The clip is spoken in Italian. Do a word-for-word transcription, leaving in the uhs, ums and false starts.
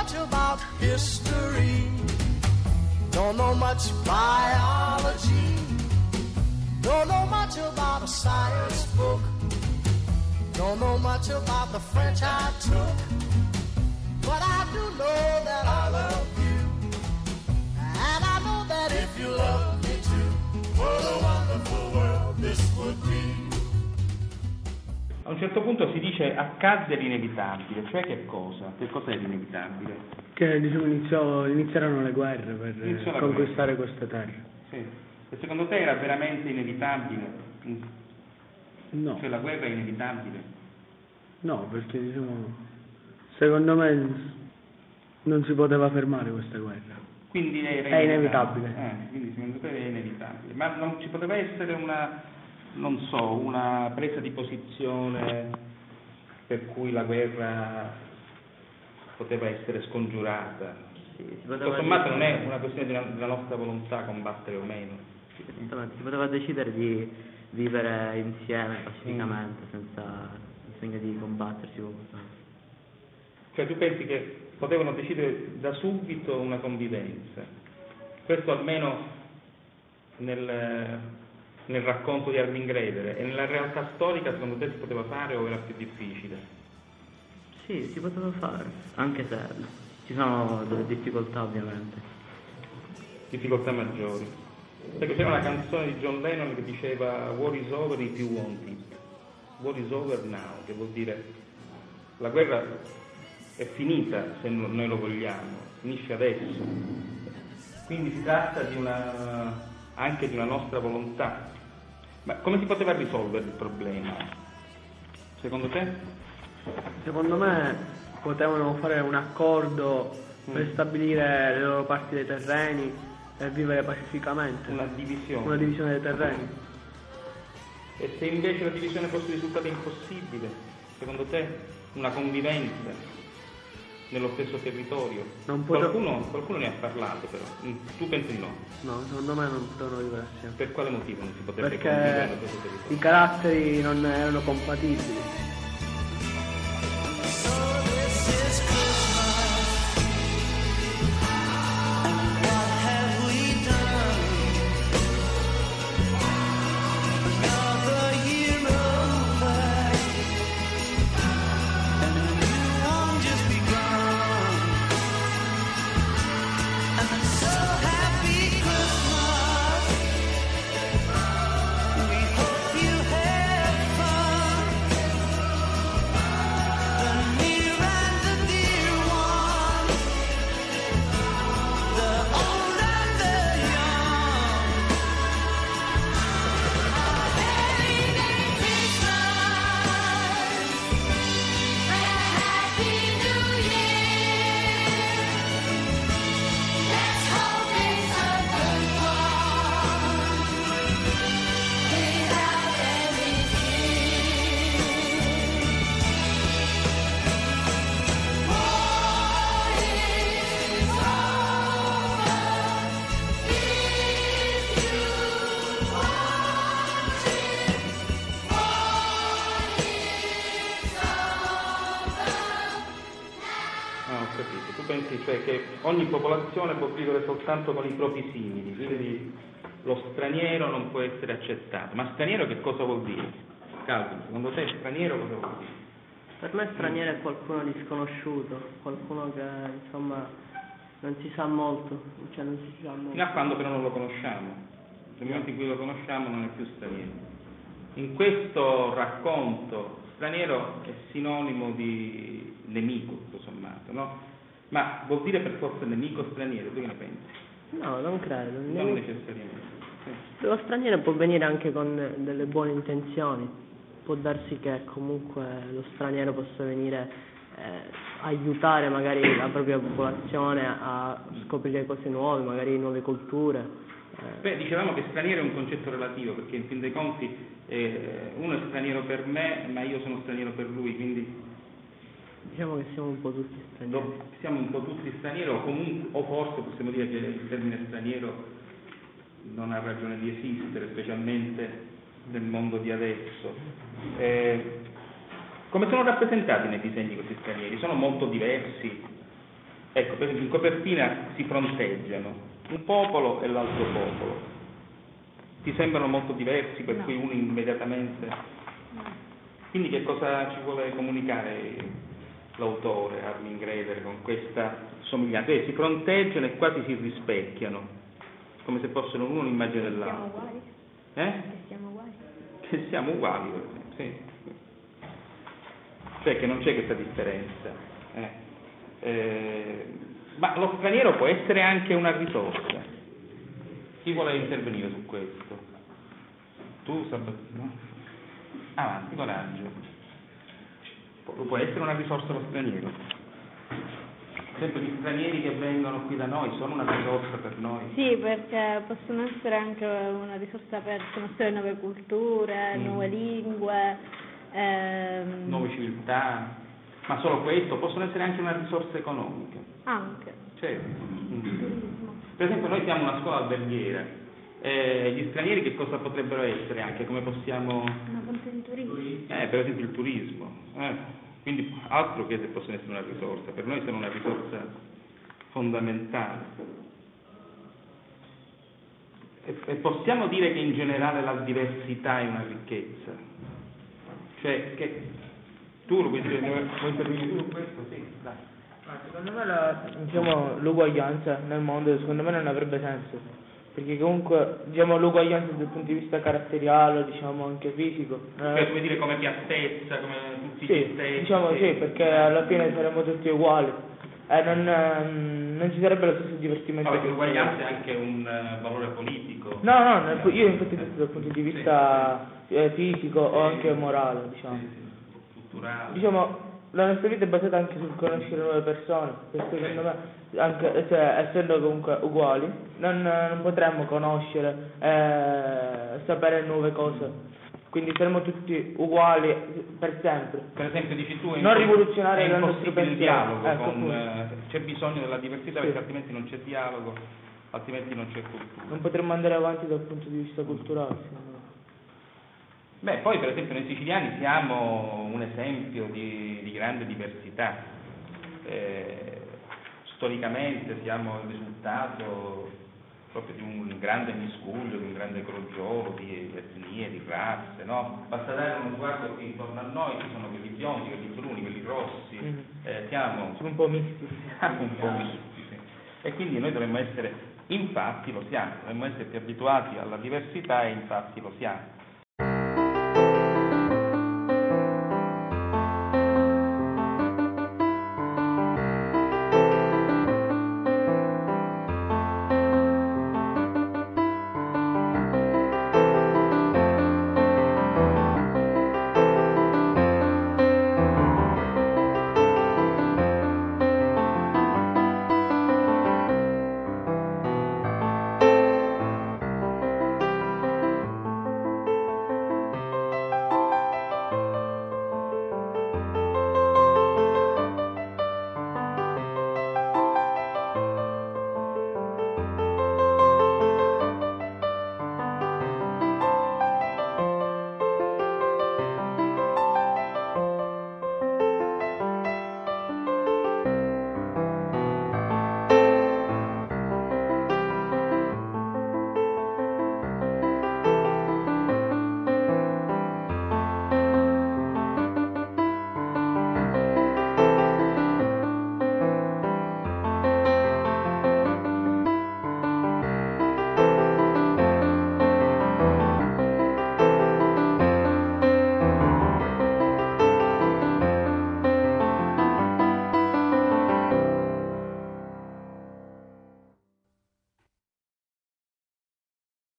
much about history, don't know much biology, don't know much about a science book, don't know much about the French I took, but I do know that I love you, and I know that if you love me too, what a wonderful world this would be. A un certo punto si dice accadde l'inevitabile, cioè che cosa? Che cos'è l'inevitabile? Che diciamo, iniziò, iniziarono le guerre per Iniziò la conquistare guerra. queste terre. Sì. E secondo te era veramente inevitabile? No. Cioè la guerra è inevitabile? No, perché diciamo, secondo me non si poteva fermare questa guerra. Quindi era è inevitabile. Eh, quindi secondo te è inevitabile. Ma non ci poteva essere una, non so, una presa di posizione per cui la guerra poteva essere scongiurata? Sì, Tutto sommato non è una questione della, della nostra volontà combattere o meno. Sì, si poteva decidere di vivere insieme pacificamente, mm. senza bisogno di combattersi con qualcuno. Cioè tu pensi che potevano decidere da subito una convivenza? Questo almeno nel, nel racconto di Armin Greder, e nella realtà storica secondo te si poteva fare o era più difficile? Sì, si poteva fare, anche se ci sono delle difficoltà ovviamente. Difficoltà maggiori. Ecco, c'era una canzone di John Lennon che diceva War is over if you want it. War is over now, che vuol dire la guerra è finita se noi lo vogliamo, finisce adesso. Quindi si tratta di una, anche di una nostra volontà. Ma come si poteva risolvere il problema? Secondo te? Secondo me potevano fare un accordo mm. per stabilire le loro parti dei terreni e vivere pacificamente. Una divisione. Una divisione dei terreni. E se invece la divisione fosse risultata impossibile, secondo te una convivenza nello stesso territorio? Non potevo... qualcuno, qualcuno ne ha parlato però, tu pensi di no? No, secondo me non potevano vivere assieme. Per quale motivo non si potrebbe Perché convivere nello stesso territorio? I caratteri non erano compatibili. Cioè che ogni popolazione può vivere soltanto con i propri simili, quindi lo straniero non può essere accettato. Ma straniero che cosa vuol dire? Calvin, secondo te straniero cosa vuol dire? Per me straniero è qualcuno di sconosciuto, qualcuno che insomma non si sa molto, cioè non si sa molto. Fino a quando però non lo conosciamo, nel momento in cui lo conosciamo non è più straniero. In questo racconto straniero è sinonimo di nemico, tutto sommato, no? Ma vuol dire per forza nemico straniero, tu che ne pensi? No, non credo. Non nemico... necessariamente. Sì. Lo straniero può venire anche con delle buone intenzioni, può darsi che comunque lo straniero possa venire eh, aiutare magari la propria popolazione a scoprire cose nuove, magari nuove culture. Eh. Beh, dicevamo che straniero è un concetto relativo, perché in fin dei conti eh, uno è straniero per me, ma io sono straniero per lui, quindi diciamo che siamo un po' tutti stranieri. Siamo un po' tutti stranieri, o comunque, o forse possiamo dire che il termine straniero non ha ragione di esistere, specialmente nel mondo di adesso. Eh, come sono rappresentati nei disegni questi stranieri? Sono molto diversi, ecco, per esempio in copertina si fronteggiano un popolo e l'altro popolo. Ti sembrano molto diversi, per No. cui uno immediatamente... Quindi che cosa ci vuole comunicare l'autore, Armin Greder, con questa somiglianza? Eh, si fronteggiano e quasi si rispecchiano, come se fossero l'uno l'immagine Siamo dell'altro. uguali? Eh? Che siamo uguali? Che siamo uguali, sì. Cioè che non c'è questa differenza. Eh. Eh, ma lo straniero può essere anche una risorsa. Chi vuole intervenire su questo? Tu, Sabatino? Avanti, coraggio. Pu- Può essere una risorsa lo straniero. Per esempio gli stranieri che vengono qui da noi sono una risorsa per noi. Sì, perché possono essere anche una risorsa per conoscere nuove culture, Mm. nuove lingue, ehm, Nuove civiltà, ma solo questo, possono essere anche una risorsa economica. anche Certo. Mm. turismo. Per esempio noi siamo una scuola alberghiera, eh, gli stranieri che cosa potrebbero essere anche, come possiamo... Una fonte di turismo. Eh, per esempio il turismo, eh. Quindi altro che se possono essere una risorsa, per noi sono una risorsa fondamentale. E, e possiamo dire che in generale la diversità è una ricchezza, cioè che tu lo puoi dire, vuoi intervenire su questo? Sì, dai. Ma secondo me la, diciamo, l'uguaglianza nel mondo secondo me non avrebbe senso, perché comunque diciamo l'uguaglianza dal punto di vista caratteriale, diciamo anche fisico. Cioè, eh, come dire, come piattezza, come tutti sì, gli stessi. diciamo sì, perché alla fine saremmo tutti uguali e non, ehm, non ci sarebbe lo stesso divertimento. Vabbè, che che- l'uguaglianza è anche un eh, valore politico. No, no, nel- io infatti ho detto dal punto di vista eh, fisico o anche morale, diciamo. Sì, sì, culturale. Diciamo, la nostra vita è basata anche sul conoscere nuove persone, perché secondo me, anche, cioè, essendo comunque uguali, non, non potremmo conoscere e sapere nuove cose. Quindi saremo tutti uguali per sempre. Per esempio dici tu è Non impos- rivoluzionare è il nostro impossibile il pensiero. dialogo, Ecco, con, appunto. eh, c'è bisogno della diversità Sì. perché altrimenti non c'è dialogo, altrimenti non c'è cultura. Non potremmo andare avanti dal punto di vista culturale, secondo me. Beh, poi per esempio noi siciliani siamo un esempio di, di grande diversità. Eh, storicamente siamo il risultato proprio di un grande miscuglio, di un grande crogiolo di etnie, di razze, no? Basta dare uno sguardo qui intorno a noi, ci sono quelli biondi, quelli bruni, quelli rossi, Mhm. eh, siamo, Sono un po' misti. siamo un po' misti, sì. E quindi noi dovremmo essere, infatti lo siamo, dovremmo essere più abituati alla diversità e infatti lo siamo.